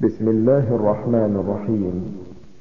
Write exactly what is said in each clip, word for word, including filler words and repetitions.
بسم الله الرحمن الرحيم.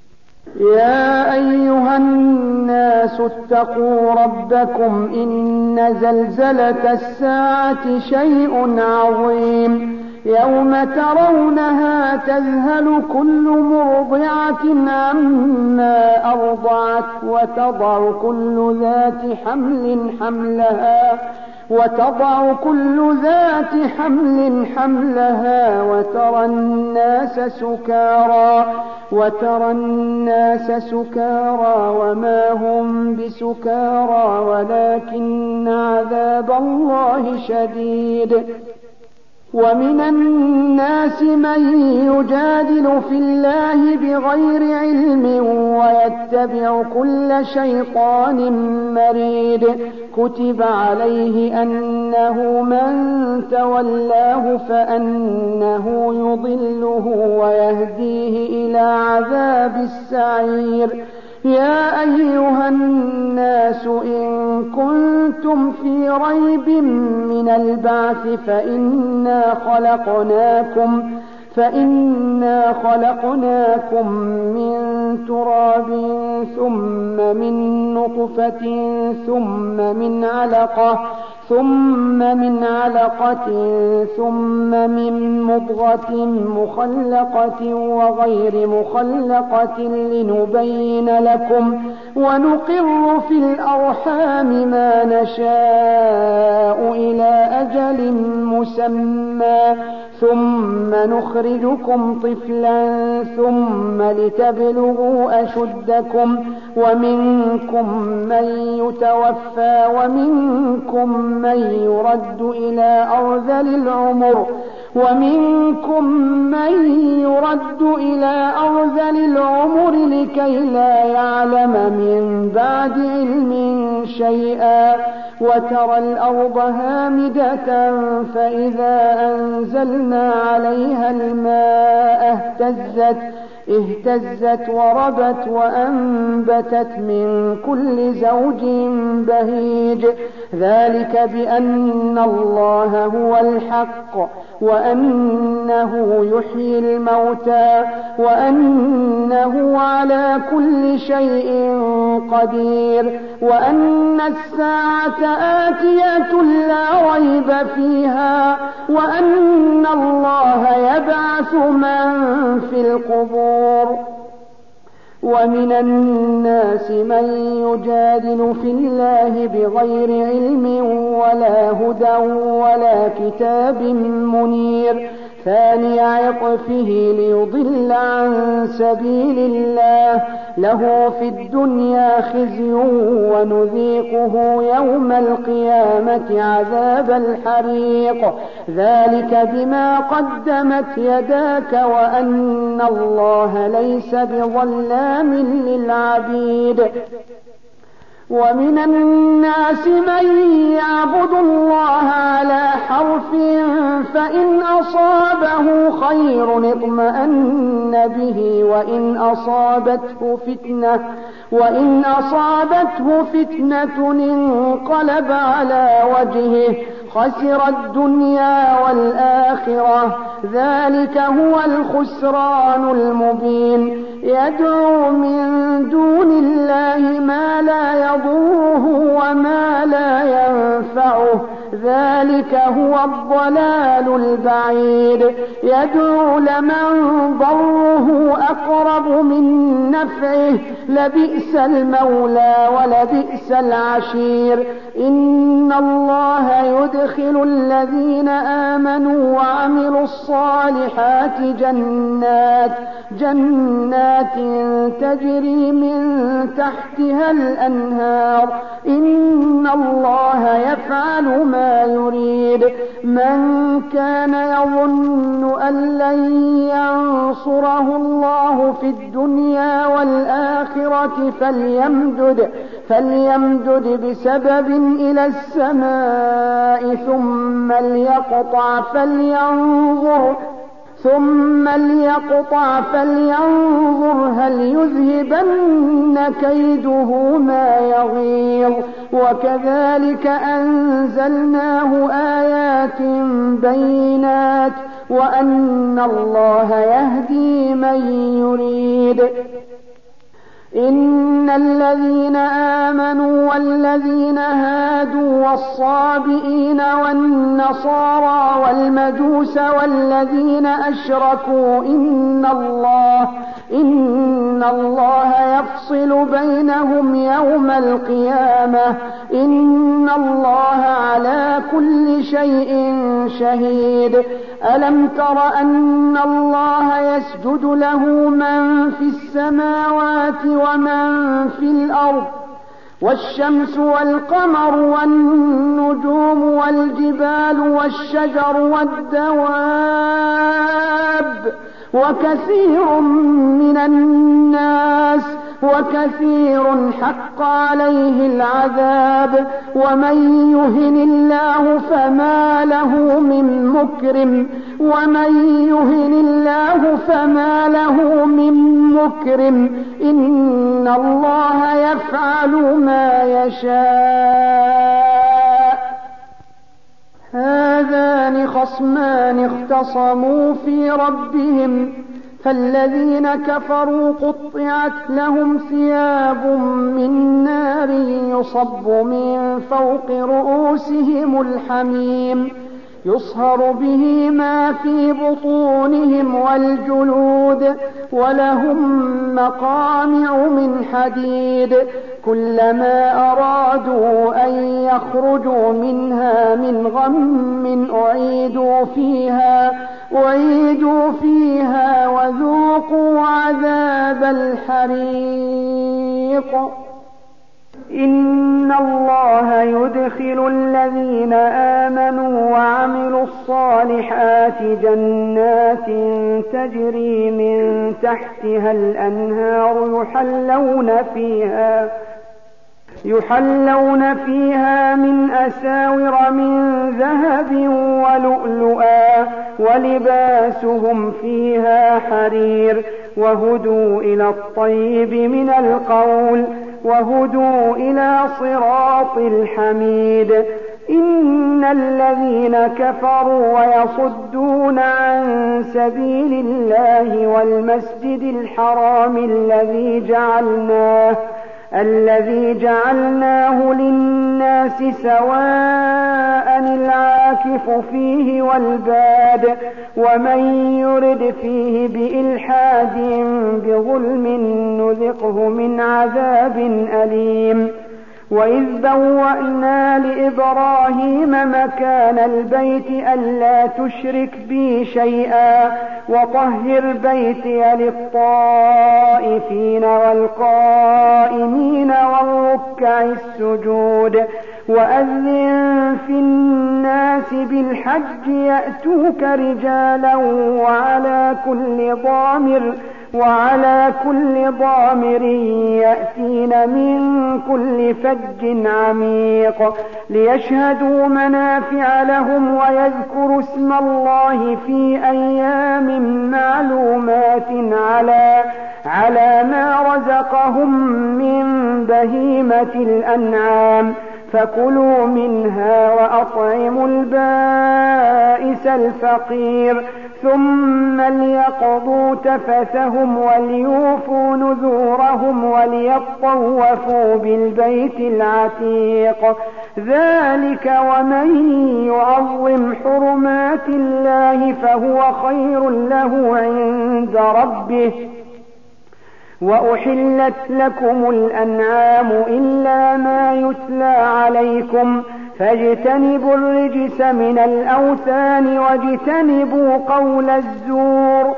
يا أيها الناس اتقوا ربكم إن زلزلة الساعة شيء عظيم يوم ترونها تذهل كل مرضعة عما أرضعت وتضع كل ذات حمل حملها وتضع كل ذات حمل حملها وترى الناس سكارى وترى الناس سكارى وما هم بسكارى ولكن عذاب الله شديد. ومن الناس من يجادل في الله بغير علم ويتبع كل شيطان مريد كتب عليه أنه من تولاه فأنه يضله ويهديه إلى عذاب السعير. يا أيها الناس إن كنتم في ريب من البعث فإنا خلقناكم فإنا خلقناكم من تراب ثم من نطفة ثم من علقة ثم من علقة ثم من مضغة مخلقة وغير مخلقة لنبين لكم ونقر في الأرحام ما نشاء إلى أجل مسمى ثم نخرجكم طفلا ثم لتبلغوا أشدكم ومنكم من يتوفى ومنكم من يرد إلى أرذل العمر ومنكم من يرد إلى أرذل العمر لكي لا يعلم من بعد علم شيئا وترى الأرض هامدة فإذا أنزلنا عليها الماء اهتزت اهتزت وربت وأنبتت من كل زوج بهيج ذلك بأن الله هو الحق وأنه يحيي الموتى وأنه على كل شيء قدير وأن الساعة آتية لا ريب فيها وأن الله يبعث من في القبور. ومن الناس من يجادل في الله بغير علم ولا هدى ولا كتاب منير ثاني عطفه ليضل عن سبيل الله له في الدنيا خزي ونذيقه يوم القيامة عذاب الحريق ذلك بما قدمت يداك وأن الله ليس بظلام للعبيد. ومن الناس من يعبد الله على حرف فإن أصابه خير اطمأن به وإن أصابته فتنة وإن أصابته فتنة انقلب على وجهه خسر الدنيا والآخرة ذلك هو الخسران المبين. يدعو من دون الله ما لا يضره وما لا ينفعه ذلك هو الضلال البعيد. يدعو لمن ضره أقرب من نفعه لبئس المولى ولبئس العشير. إن الله يدخل الذين آمنوا وعملوا الصالحات جنات جنات تجري من تحتها الأنهار إن الله يفعل ما يريد. من كان يظن أن لن ينصره الله في الدنيا والآخرة فليمدد فليمدد بسبب إلى السماء ثم ليقطع فلينظر ثم ليقطع فلينظر هل يذهبن كيده ما يغيظ. وكذلك أنزلناه آيات بينات وأن الله يهدي من يريد. إن الذين آمنوا والذين هادوا والصابئين والنصارى والمجوس والذين أشركوا إن الله إن الله يفصل بينهم يوم القيامة إن الله على كل شيء شهيد. ألم تر أن الله يسجد له من في السماوات ومن في الأرض والشمس والقمر والنجوم والجبال والشجر والدواب وكثير من الناس وكثير حق عليه العذاب ومن يهن الله فما له من مكرم ومن يهن الله فما له من مكرم إن الله يفعل ما يشاء. هذان خصمان اختصموا في ربهم فالذين كفروا قطعت لهم ثياب من نار يصب من فوق رؤوسهم الحميم يصهر به ما في بطونهم والجلود ولهم مقامع من حديد كلما أرادوا أن يخرجوا منها من غم أعيدوا فيها أعيدوا فيها وذوقوا عذاب الحريق. إن الله يدخل الذين آمنوا وعملوا الصالحات جنات تجري من تحتها الأنهار يحلون فيها يحلون فيها من أساور من ذهب ولؤلؤا ولباسهم فيها حرير وهدوا إلى الطيب من القول وهدوا إلى صراط الحميد. إن الذين كفروا ويصدون عن سبيل الله والمسجد الحرام الذي جعلناه الذي جعلناه للناس سواء العاكف فيه والباد ومن يرد فيه بإلحاد بظلم نذقه من عذاب أليم. وإذ بوأنا لإبراهيم مكان البيت ألا تشرك بي شيئا وطهر بيتي للطائفين والقائمين والركع السجود وأذن في الناس بالحج يأتوك رجالا وعلى كل ضامر وعلى كل ضامر يأتين من كل فج عميق ليشهدوا منافع لهم ويذكروا اسم الله في أيام معلومات على على ما رزقهم من بهيمة الأنعام فكلوا منها وأطعموا البائس الفقير ثم ليقضوا تفثهم وليوفوا نذورهم وليطوفوا بالبيت العتيق. ذلك ومن يعظم حرمات الله فهو خير له عند ربه. وأحلت لكم الأنعام إلا ما يتلى عليكم فاجتنبوا الرجس من الأوثان واجتنبوا قول الزور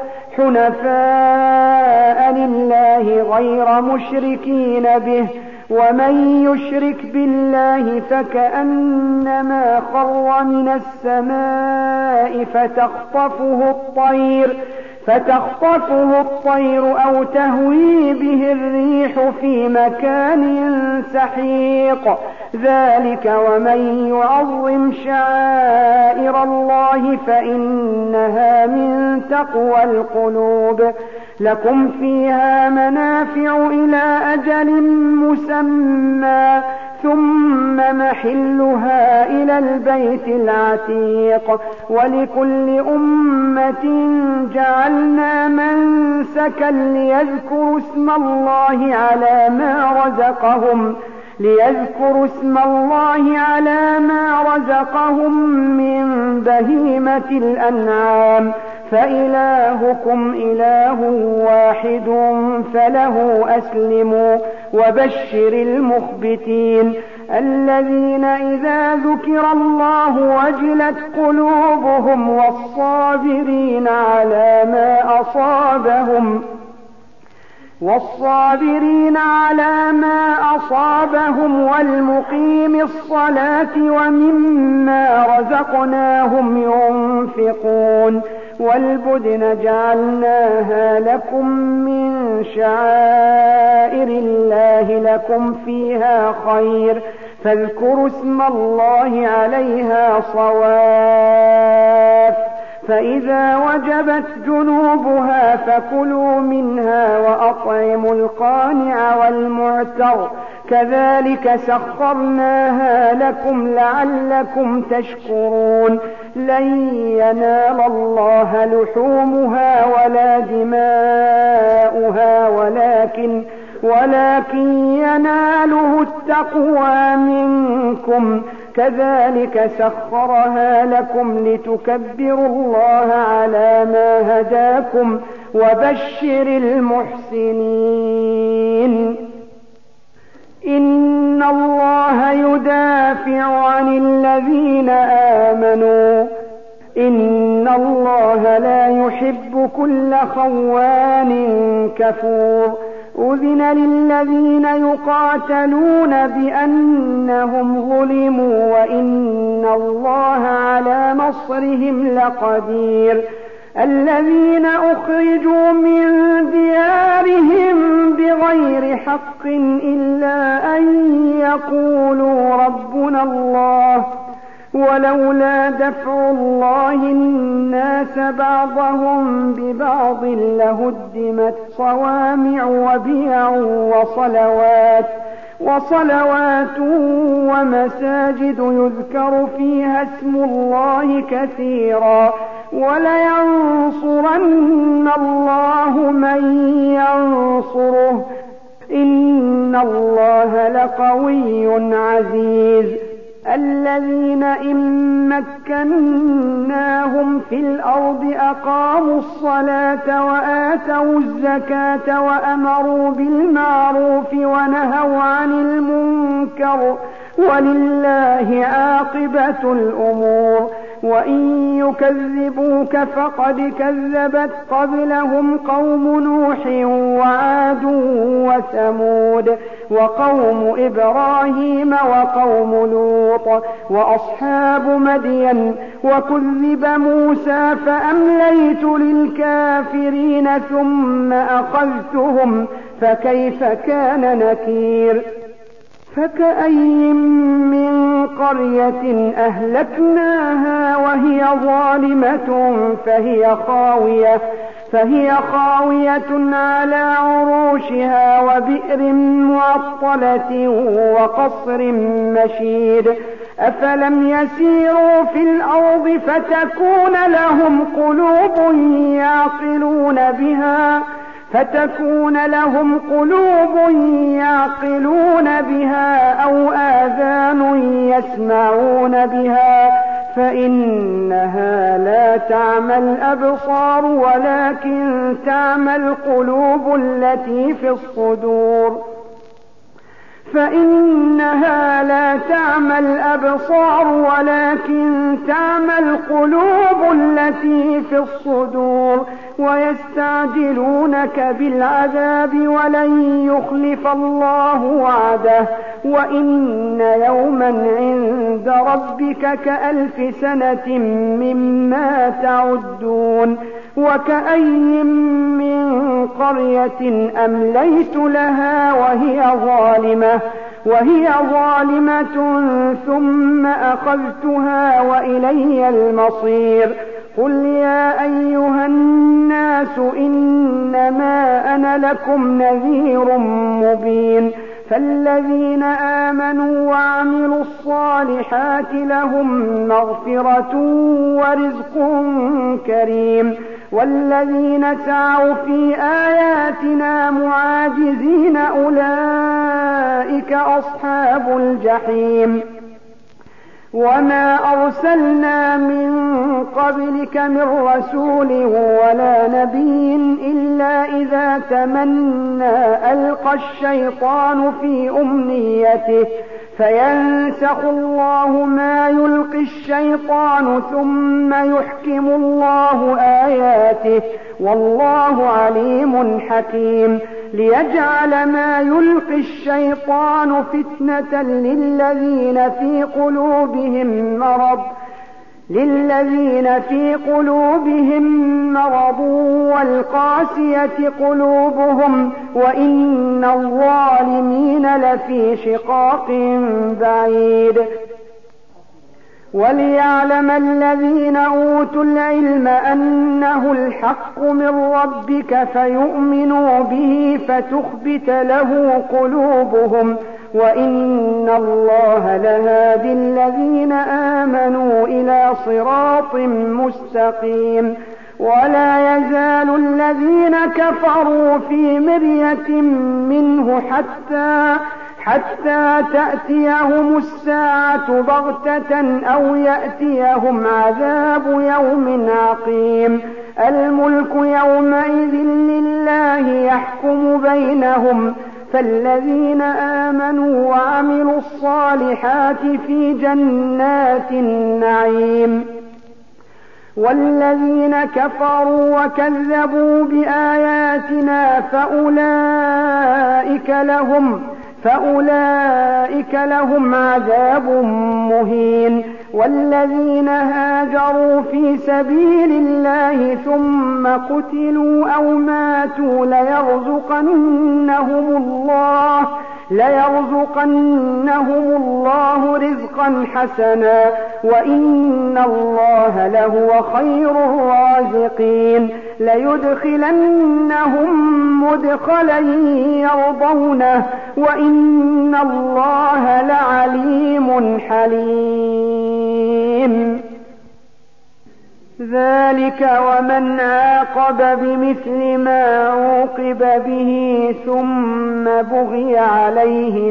حنفاء لله غير مشركين به ومن يشرك بالله فكأنما خر من السماء فتخطفه الطير فتخطفه الطير أو تهوي به الريح في مكان سحيق. ذلك ومن يعظم شعائر الله فإنها من تقوى القلوب. لكم فيها منافع إلى أجل مسمى ثم محلها إلى البيت العتيق. ولكل أمة جعلنا منسكا ليذكروا اسم الله على ما رزقهم ليذكروا اسم الله على ما رزقهم من بهيمة الأنعام فإلهكم إله واحد فله أسلموا وبشر المخبتين الذين إذا ذكر الله وجلت قلوبهم والصابرين على ما أصابهم والصابرين على ما أصابهم والمقيم الصلاة ومما رزقناهم ينفقون. والبدن جعلناها لكم من شعائر الله لكم فيها خير فاذكروا اسم الله عليها صواف فإذا وجبت جنوبها فكلوا منها وأطعموا القانع والمعتر كذلك سخرناها لكم لعلكم تشكرون. لن ينال الله لحومها ولا دماؤها ولكن ولكن يناله التقوى منكم كذلك سخرها لكم لتكبروا الله على ما هداكم وبشر المحسنين. إن الله يدافع عن الذين آمنوا إن الله لا يحب كل خوان كفور. أذن للذين يقاتلون بأنهم ظلموا وإن الله على نصرهم لقدير. الذين أخرجوا من ديارهم بغير حق إلا أن يقولوا ربنا الله ولولا دفع الله الناس بعضهم ببعض لهدمت صوامع وبيع وصلوات وصلوات ومساجد يذكر فيها اسم الله كثيرا ولينصرن الله من ينصره إن الله لقوي عزيز. الذين إن مكناهم في الأرض أقاموا الصلاة وآتوا الزكاة وأمروا بالمعروف ونهوا عن المنكر ولله عاقبة الأمور. وإن يكذبوك فقد كذبت قبلهم قوم نوح وعاد وثمود وقوم إبراهيم وقوم لوط وأصحاب مدين وكذب موسى فأمليت للكافرين ثم أخذتهم فكيف كان نكير. فكأي من قرية أهلكناها وهي ظالمة فهي خاوية فهي خاوية على عروشها وبئر معطلة وقصر مشيد. أفلم يسيروا في الأرض فتكون لهم قلوب يعقلون بها فتكون لهم قلوب يعقلون بها أو آذان يسمعون بها فإنها لا تعمى الأبصار ولكن تعمى القلوب التي في الصدور فإنها لا تعمى الأبصار ولكن تعمى القلوب التي في الصدور. ويستعجلونك بالعذاب ولن يخلف الله وعده وإن يوما عند ربك كألف سنة مما تعدون. وكأي من قرية أمليت لها وهي ظالمة وهي ظالمة ثم أخذتها وإلي المصير. قل يا أيها الناس إنما أنا لكم نذير مبين فالذين آمنوا وعملوا الصالحات لهم مغفرة ورزق كريم والذين سعوا في آياتنا معاجزين أولئك أصحاب الجحيم وما أرسلنا من قبلك من رسول ولا نبي إلا إذا تمنى ألقى الشيطان في أمنيته فينسخ الله ما يلقي الشيطان ثم يحكم الله آياته والله عليم حكيم ليجعل ما يلقي الشيطان فتنة للذين في قلوبهم مرض للذين في قلوبهم مرض والقاسية قلوبهم وإن الظالمين لفي شقاق بعيد وليعلم الذين أوتوا العلم أنه الحق من ربك فيؤمنوا به فتخبت له قلوبهم وإن الله لهادي الذين آمنوا إلى صراط مستقيم ولا يزال الذين كفروا في مرية منه حتى حتى تأتيهم الساعة بغتة أو يأتيهم عذاب يوم عقيم الملك يومئذ لله يحكم بينهم فالذين آمنوا وعملوا الصالحات في جنات النعيم والذين كفروا وكذبوا بآياتنا فأولئك لهم فأولئك لهم عذاب مهين والذين هاجروا في سبيل الله ثم قتلوا أو ماتوا ليرزقنهم الله ليرزقنهم الله رزقا حسنا وإن الله لهو خير الرازقين ليدخلنهم مدخلا يرضونه وإن الله لعليم حليم ذلك ومن عاقب بمثل ما عوقب به ثم بغي عليه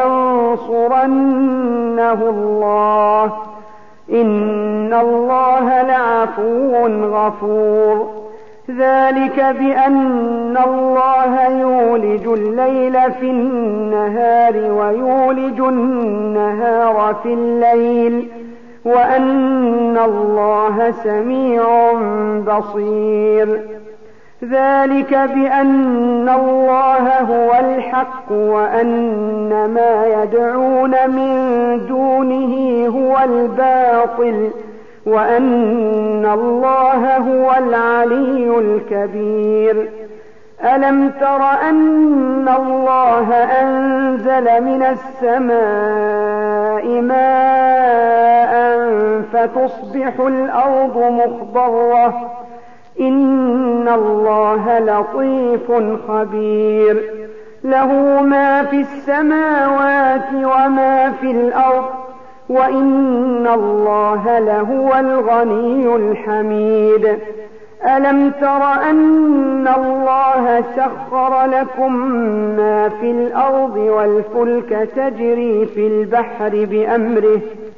لينصرنه الله إن الله لعفو غفور ذلك بأن الله يولج الليل في النهار ويولج النهار في الليل وأن الله سميع بصير ذلك بأن الله هو الحق وأن ما يدعون من دونه هو الباطل وأن الله هو العلي الكبير ألم تر أن الله أنزل من السماء ماء فتصبح الأرض مخضرة إن الله لطيف خبير له ما في السماوات وما في الأرض وإن الله لهو الغني الحميد ألم تر أن الله سخر لكم ما في الأرض والفلك تجري في البحر بأمره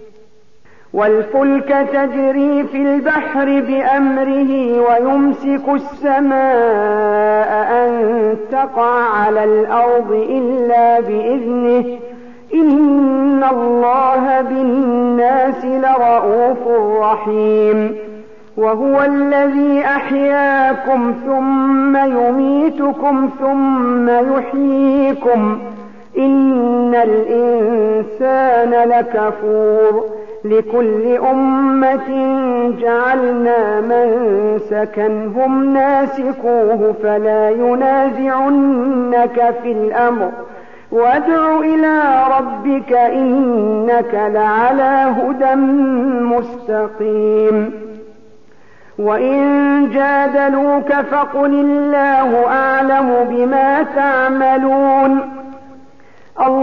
والفلك تجري في البحر بأمره ويمسك السماء أن تقع على الأرض إلا بإذنه إن الله بالناس لرءوف رحيم وهو الذي أحياكم ثم يميتكم ثم يحييكم إن الإنسان لكفور لكل أمة جعلنا منسكا هم ناسكوه فلا ينازعنك في الأمر وادع إلى ربك إنك لعلى هدى مستقيم وإن جادلوك فقل الله أعلم بما تعملون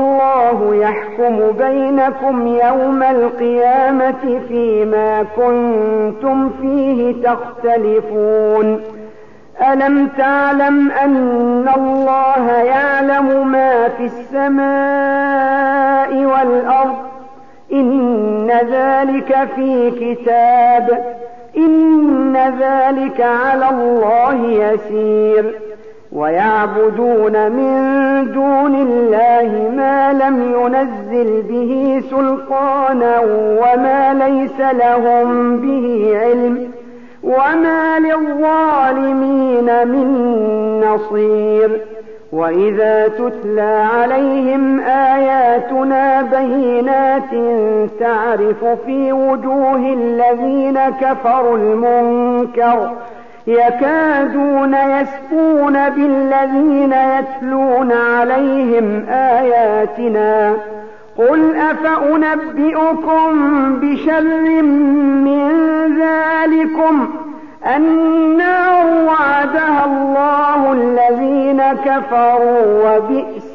يحكم بينكم يوم القيامة فيما كنتم فيه تختلفون ألم تعلم أن الله يعلم ما في السماء والأرض إن ذلك في كتاب إن ذلك على الله يسير ويعبدون من دون الله ما لم ينزل به سلطانا وما ليس لهم به علم وما للظالمين من نصير وإذا تتلى عليهم آياتنا بينات تعرف في وجوه الذين كفروا المنكر يكادون يسقون بالذين يتلون عليهم آياتنا قل أفأنبئكم بشر من ذلكم النار وعدها الله الذين كفروا وبئس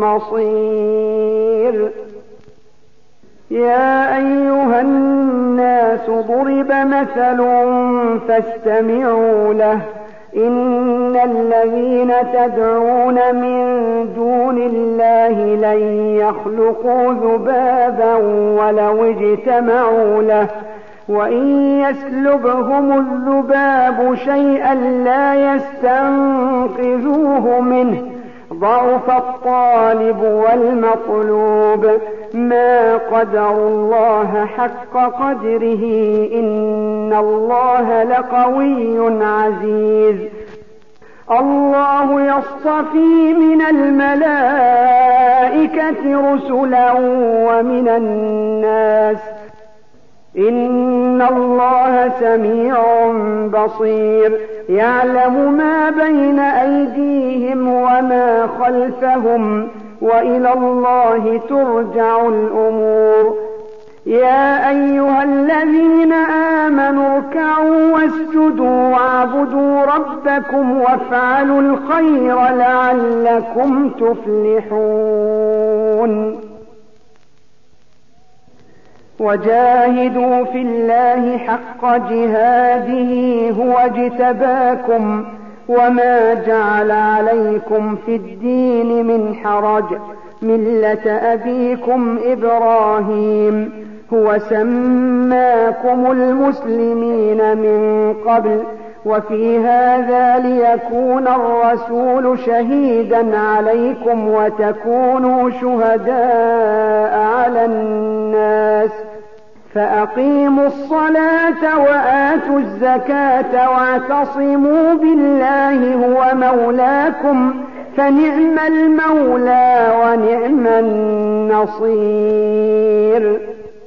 المصير يا أيها الناس ضرب مثل فاستمعوا له إن الذين تدعون من دون الله لن يخلقوا ذبابا ولو اجتمعوا له وإن يسلبهم الذباب شيئا لا يستنقذوه منه ضعف الطالب والمطلوب ما قدروا الله حق قدره إن الله لقوي عزيز الله يصطفي من الملائكة رسلا ومن الناس إن الله سميع بصير يعلم ما بين أيديهم وما خلفهم وإلى الله ترجع الأمور يا أيها الذين آمنوا اركعوا واسجدوا واعبدوا ربكم وافعلوا الخير لعلكم تفلحون وجاهدوا في الله حق جهاده هو اجتباكم وما جعل عليكم في الدين من حرج ملة أبيكم إبراهيم هو سماكم المسلمين من قبل وفي هذا ليكون الرسول شهيدا عليكم وتكونوا شهداء على الناس فأقيموا الصلاة وآتوا الزكاة واعتصموا بالله هو مولاكم فنعم المولى ونعم النصير